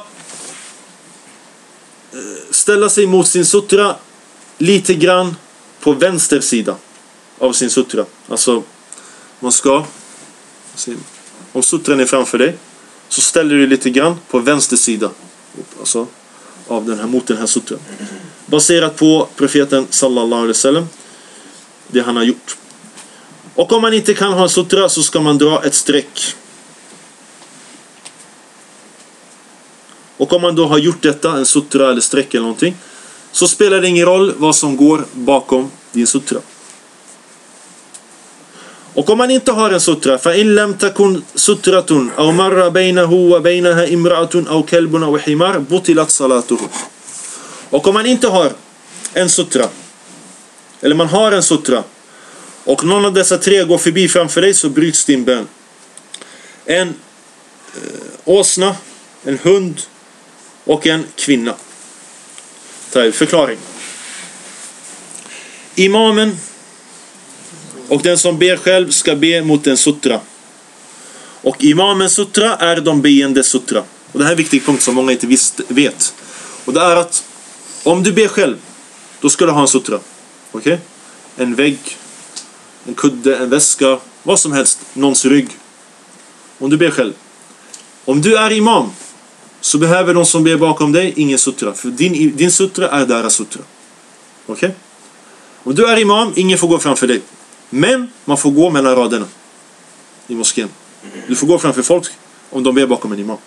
[SPEAKER 1] ställa sig mot sin sutra lite grann på vänster sida av sin sutra. Alltså man ska, om sutran är framför dig, så ställer du lite grann på vänster sida, alltså av den här, mot den här sutran. Baserat på profeten sallallahu alaihi wasallam, det han har gjort. Och om man inte kan ha en sutra, så ska man dra ett streck. Och om man då har gjort detta, en sutra eller streck eller någonting, så spelar det ingen roll vad som går bakom din sutra. Och om man inte har en sutra, fa in lam takun sutratun aw marra bainahu wa bainaha imra'atun aw kalbun aw himar butilat salatuhu. Och om man inte har en sutra, eller man har en sutra, och någon av dessa tre går förbi framför dig, så bryts din bön. En eh, åsna, en hund och en kvinna. Ta förklaring. Imamen och den som ber själv ska be mot en sutra. Och imamens sutra är de beendes sutra. Och det här är en viktig punkt som många inte visst vet. Och det är att om du ber själv, då ska du ha en sutra. Okej? Okay? En vägg, en kudde, en väska, vad som helst, någons rygg. Om du ber själv. Om du är imam, så behöver de som ber bakom dig ingen sutra. För din, din sutra är deras sutra. Okej? Okay? Om du är imam, ingen får gå framför dig. Men man får gå mellan raderna i moskén. Du får gå framför folk om de ber bakom en imam.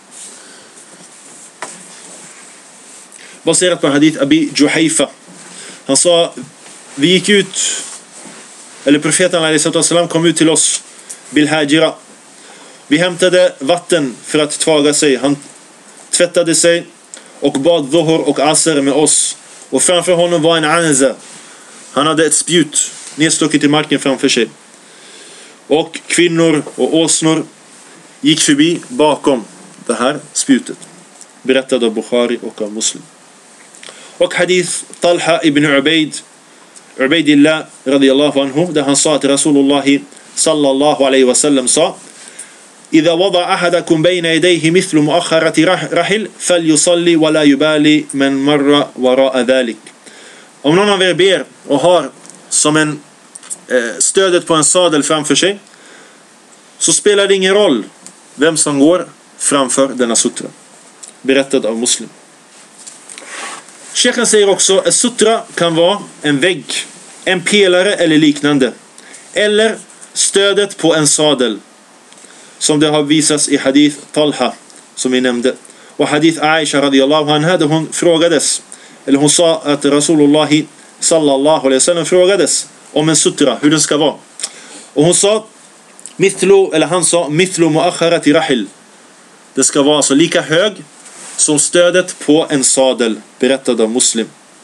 [SPEAKER 1] Baserat på hadith Abi Juhayfa. Han sa, vi gick ut, eller profeten alaihissalam kom ut till oss, bil hajira. Vi hämtade vatten för att tvaga sig. Han tvättade sig och bad dhuhr och asr med oss. Och framför honom var en anaza. Han hade ett spjut nedstucket i marken framför sig. Och kvinnor och åsnor gick förbi bakom det här spjutet. Berättad av Bukhari och av Muslim. Och hadith Talha ibn Ubaid Ubaidillah radiyallahu anhu, där han sa att Rasulullah sallallahu alaihi wasallam sa: إذا وضع أحدكم بين يديه مثل مؤخرة رحل فليصلي ولا يبالي من مر وراء ذلك. Om någon av er ber och har som en eh, stödet på en sadel framför sig, så spelar det ingen roll vem som går framför denna sutra. Berättad av Muslim. Sheikhen säger också att sutra kan vara en vägg, en pelare eller liknande, eller stödet på en sadel, som det har visats i hadith Talha som vi nämnde, och hadith Aisha radiyallahu anha, där hon frågades, eller hon sa att Rasulullah sallallahu alaihi wasallam frågades om en sutra, hur den ska vara. Och hon sa mithlu, eller han sa mithlu mu'akharati rahil. Det ska vara så lika hög som stödet på en sadel, berättad av Muslim.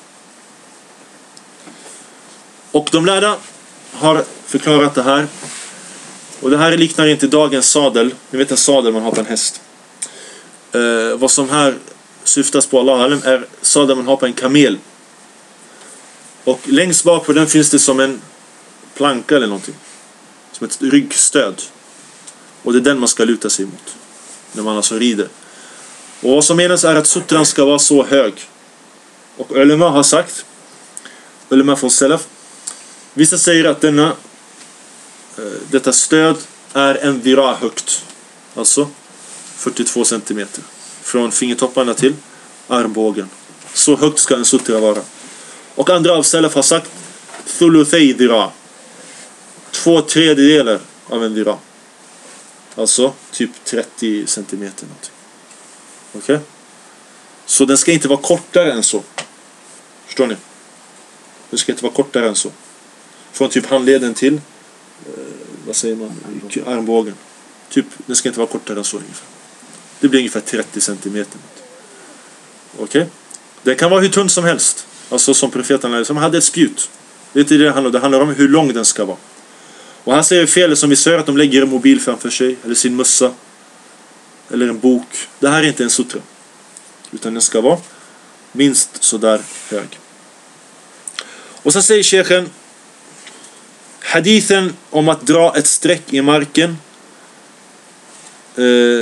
[SPEAKER 1] Och de lärda har förklarat det här. Och det här liknar inte dagens sadel. Ni vet en sadel man har på en häst. Eh, vad som här syftas på, Allah alam, är sadel man har på en kamel. Och längst bak på den finns det som en planka eller någonting. Som ett ryggstöd. Och det är den man ska luta sig mot när man alltså rider. Och vad som menas är att sutran ska vara så hög. Och ulema har sagt, ulema från Salaf, vissa säger att denna detta stöd är en dhira högt. Alltså fyrtiotvå centimeter. Från fingertopparna till armbågen. Så högt ska en sutra vara. Och andra av Salaf har sagt thuluthai dhira. Två tredjedelar av en dhira. Alltså typ trettio centimeter någonting. Okej? Okay? Så den ska inte vara kortare än så. Förstår ni? Den ska inte vara kortare än så. Från typ handleden till eh, vad säger man? Armbågen. Typ, den ska inte vara kortare än så ungefär. Det blir ungefär trettio centimeter. Okej? Okay? Det kan vara hur tunn som helst. Alltså som profeten som hade ett spjut. Det är inte det det handlar om. Det handlar om hur lång den ska vara. Och här säger fel som vi säger att de lägger en mobil framför sig. Eller sin mössa. Eller en bok. Det här är inte en sutra. Utan den ska vara minst så där hög. Och så säger Sheikhen, hadithen om att dra ett streck i marken, eh,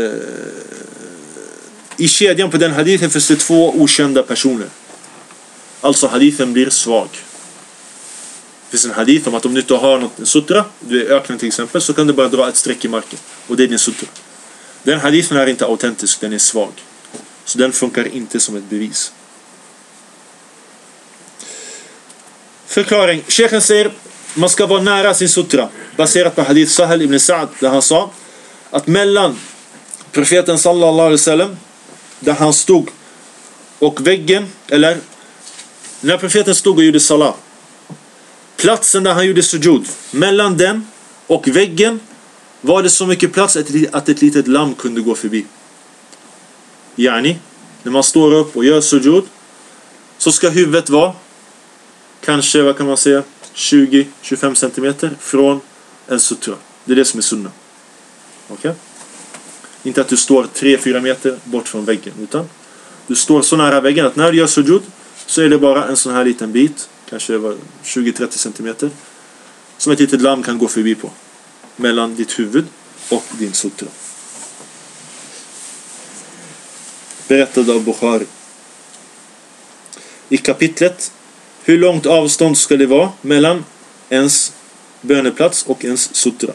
[SPEAKER 1] i kedjan på den hadithen finns det två okända personer. Alltså hadithen blir svag. Det finns en hadith om att om du inte har något, en sutra, du är i öknen till exempel, så kan du bara dra ett streck i marken. Och det är din sutra. Den hadithen är inte autentisk, den är svag. Så den funkar inte som ett bevis. Förklaring. Sheikhen säger man ska vara nära sin sutra. Baserat på hadith Sahal ibn Sa'd, där han sa att mellan profeten sallallahu alaihi wasallam, där han stod, och väggen, eller när profeten stod och gjorde salat, platsen där han gjorde sujud, mellan den och väggen var det så mycket plats att ett litet lamm kunde gå förbi. Yani, när man står upp och gör sujud, så ska huvudet vara kanske, vad kan man säga, tjugo till tjugofem centimeter från en sutra. Det är det som är sunna. Okej? Okay? Inte att du står tre till fyra meter bort från väggen, utan du står så nära väggen att när du gör sujud så är det bara en sån här liten bit, kanske tjugo till trettio centimeter, som ett litet lamm kan gå förbi på, mellan ditt huvud och din sutra. Berättad av Bukhari. I kapitlet hur långt avstånd ska det vara mellan ens böneplats och ens sutra.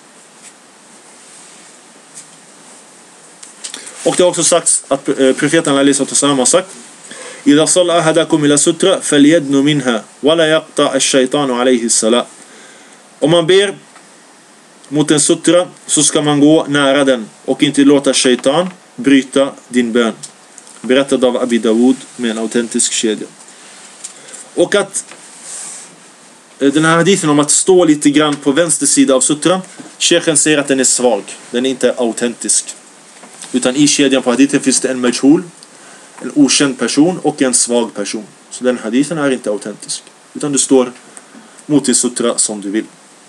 [SPEAKER 1] Och det har också sagts att profeten Ali sallallahu har sagt: "Idha salla ahadakum ila sutra falyadnu minha wala yaqta ash-shaytanu alayhi salam." Om man ber mot en sutra så ska man gå nära den och inte låta shaitan bryta din bön. Berättad av Abi Dawud med en autentisk kedja. Och att den här hadithen om att stå lite grann på vänster sida av sutran, Sheikhen säger att den är svag. Den är inte autentisk. Utan i kedjan på hadithen finns det en majhul, en okänd person och en svag person. Så den hadithen är inte autentisk. Utan du står mot din sutra som du vill.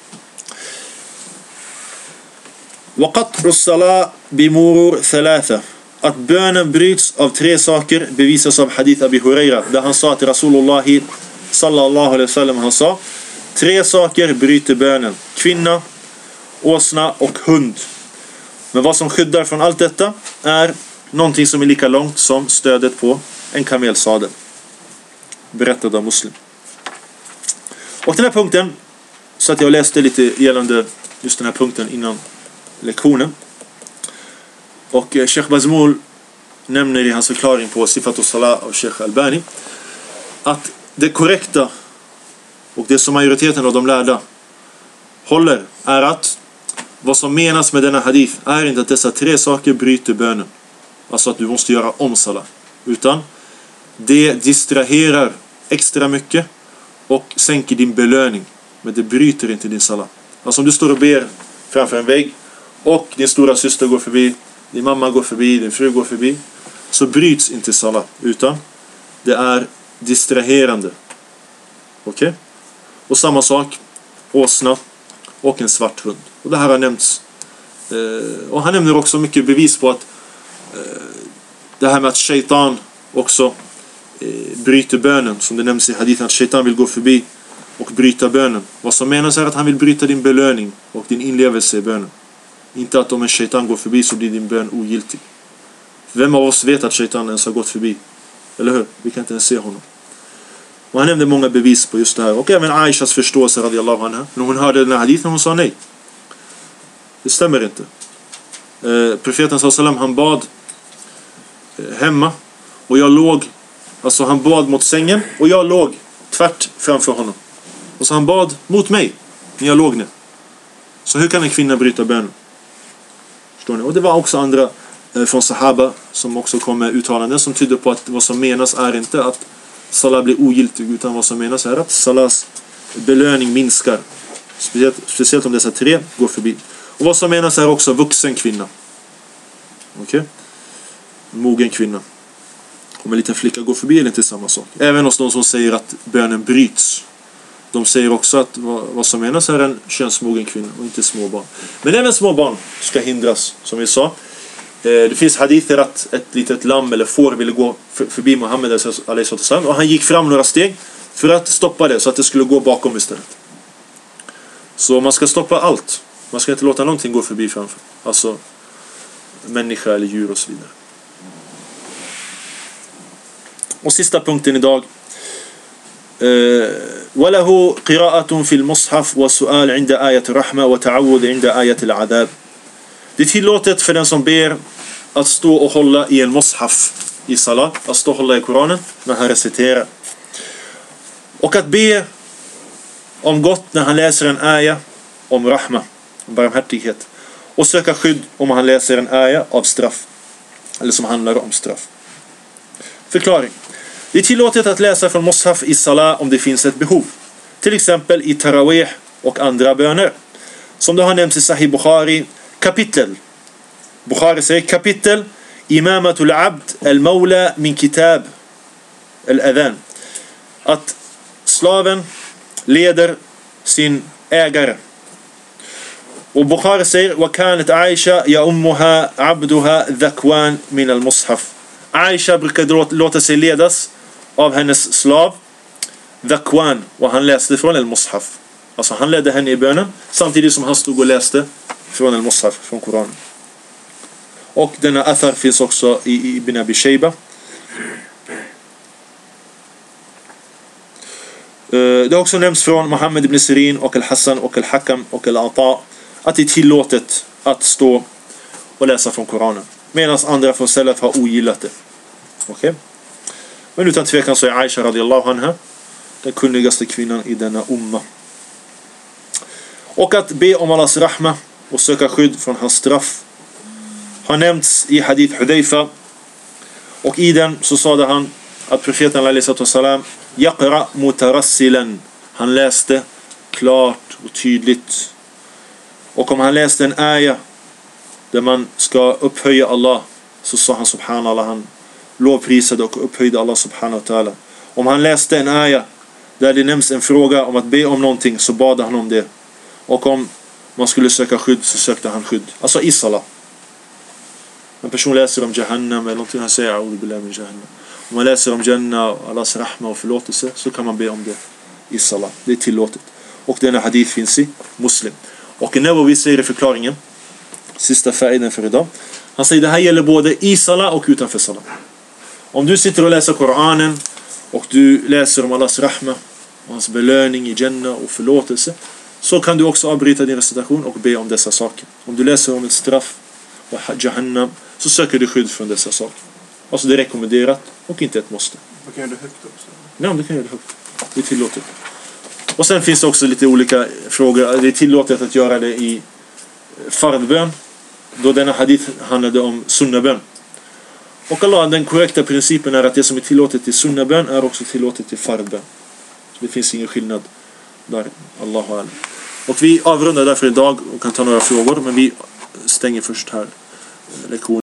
[SPEAKER 1] وَقَطْرُ الصَّلَاةِ بِمُرُورِ ثَلَاثَةٍ. Att bönen bryts av tre saker bevisas av hadith Abi Huraira, där han sa till Rasulullah sallallahu alaihi wasallam, han sa: tre saker bryter bönen: kvinna, åsna och hund. Men vad som skyddar från allt detta är någonting som är lika långt som stödet på en kamelsadel. Berättad av Muslim. Och den här punkten, så att jag läste lite gällande just den här punkten innan lektionen. Och Sheikh Bazmul nämner i hans förklaring på Sifat al-Salah av Sheikh Albani att det korrekta och det som majoriteten av de lärda håller är att vad som menas med denna hadith är inte att dessa tre saker bryter bönen. Alltså att du måste göra om salah. Utan det distraherar extra mycket och sänker din belöning. Men det bryter inte din salah. Alltså om du står och ber framför en vägg och din stora syster går förbi, din mamma går förbi, din fru går förbi, så bryts inte salah, utan det är distraherande. Okej? Okay? Och samma sak, åsna och en svart hund. Och det här har nämnts. Eh, och han nämner också mycket bevis på att eh, det här med att shaitan också eh, bryter bönen, som det nämns i hadithen, att shaitan vill gå förbi och bryta bönen. Vad som menas är att han vill bryta din belöning och din inlevelse i bönen. Inte att om en shaitan går förbi så blir din bön ogiltig. Vem av oss vet att shaitan ens har gått förbi? Eller hur? Vi kan inte ens se honom. Och han nämnde många bevis på just det här. Och även Aishas förståelse radiyallahu anha. När hon hörde den här hadithen, hon sa nej. Det stämmer inte. Eh, profeten sallam, han bad eh, hemma. Och jag låg, alltså han bad mot sängen. Och jag låg tvärt framför honom. Och så han bad mot mig när jag låg ner. Så hur kan en kvinna bryta bönen? Förstår ni? Och det var också andra eh, från sahaba som också kom med uttalanden som tyder på att vad som menas är inte att salah blir ogiltig, utan vad som menas är att salahs belöning minskar. Speciellt, speciellt om dessa tre går förbi. Och vad som menas är också vuxen kvinna. Okej? Okay? Mogen kvinna. Om en liten flicka går förbi är det inte samma sak. Även hos de som säger att bönen bryts. De säger också att vad, vad som menas är en könsmogen kvinna och inte små barn. Men även små barn ska hindras, som vi sa. Eh, det finns hadither att ett litet lamm eller får ville gå för, förbi Muhammed och han gick fram några steg för att stoppa det så att det skulle gå bakom istället. Så man ska stoppa allt. Man ska inte låta någonting gå förbi framför. Alltså människa eller djur och så vidare. Och sista punkten idag. وله قراءة في المصحف وسؤال عند آية الرحمة وتعوذ عند آية العذاب. Det är tillåtet för den som ber att stå och hålla i en mushaf i salat, att stå och hålla i Koranen när han reciterar. Och att be om gott när han läser en aya om rahma, om barmhärtighet. Och söka skydd om han läser en aya av straff, eller som handlar om straff. Förklaring. Det är tillåtet att läsa från mushaf i salat om det finns ett behov. Till exempel i tarawih och andra böner. Som det har nämnts i Sahih Bukhari, kapitel. Bukhari säger kapitel Imamatul abd al-mawla min kitab al-adhan. Att slaven leder sin ägare. Och Bukhari säger وَكَانَتْ عَيْشَ يَأُمُّهَا عَبْدُهَا ذَكْوَانْ مِنَ الْمُصْحَفِ. Aisha brukade låta sig ledas av hennes slav Dhakwan, och han läste från al-Mushaf. Alltså han ledde henne i bönen samtidigt som han stod och läste från al-Mushaf, från Koranen. Och denna athar finns också i Ibn Abi Shayba. Det har också nämnts från Muhammad ibn Sirin och al-Hassan och al-Hakam och al-Ata att det är tillåtet att stå och läsa från Koranen, medan andra från Salaf har ogillat det. Okej? Okay? Men utan tvekan så är Aisha radiyallahu anha den kunnigaste kvinnan i denna umma. Och att be om Allahs rahma och söka skydd från hans straff har nämnts i hadith Hudayfa, och i den så sade han att profeten alayhi salam yaqra mutarassilan, han läste klart och tydligt. Och om han läste en ayah där man ska upphöja Allah, så sa han subhanallah, han lovprisade och upphöjde Allah subhanahu wa ta'ala. Om han läste en ayah där det nämns en fråga om att be om någonting, så bad han om det. Och om man skulle söka skydd, så sökte han skydd. Alltså i salat. En person läser om Jahannam eller någonting, han säger a'udhu billahi min Jahannam. Om man läser om Jannah och Allahs rahma och förlåtelse, så kan man be om det i salat. Det är tillåtet. Och denna hadith finns i Muslim. Och när vi säger i förklaringen, sista färden för idag, han säger det här gäller både i salat och utanför salat. Om du sitter och läser Koranen och du läser om Allahs rahma och hans belöning i Jannah och förlåtelse, så kan du också avbryta din recitation och be om dessa saker. Om du läser om ett straff och Jahannam, så söker du skydd från dessa saker. Alltså det är rekommenderat och inte ett måste.
[SPEAKER 4] Man kan göra det högt också.
[SPEAKER 1] Ja, det kan göra det högt. Det är tillåtet. Och sen finns det också lite olika frågor. Det är tillåtet att göra det i fardbön, då denna hadith handlade om sunnabön. Och Allah, den korrekta principen är att det som är tillåtet i sunnabön är också tillåtet i fardbön. Det finns ingen skillnad där. Allahu alam. Och vi avrundar därför idag och kan ta några frågor, men vi stänger först här lektionen.